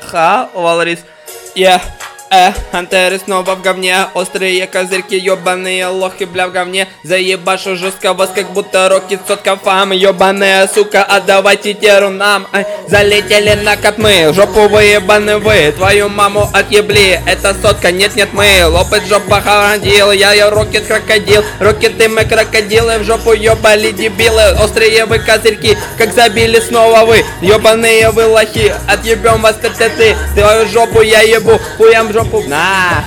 ха-ха, Валрис. Антеры снова в говне. Острые козырьки, ёбаные лохи, бля, в говне. Заебашу жестко вас, как будто рокет сотка фам. Ёбаная сука, отдавайте теру нам. Залетели на кат мы, жопу выебаны вы. Твою маму отъебли, это сотка, нет-нет мы. Лопать жопа ходил, я рокет крокодил. Рокеты мы крокодилы, в жопу ёбали дебилы. Острые вы козырьки, как забили снова вы. Ёбаные вы лохи, отъебем вас ты. Твою жопу я ебу, хуям в жопу. На!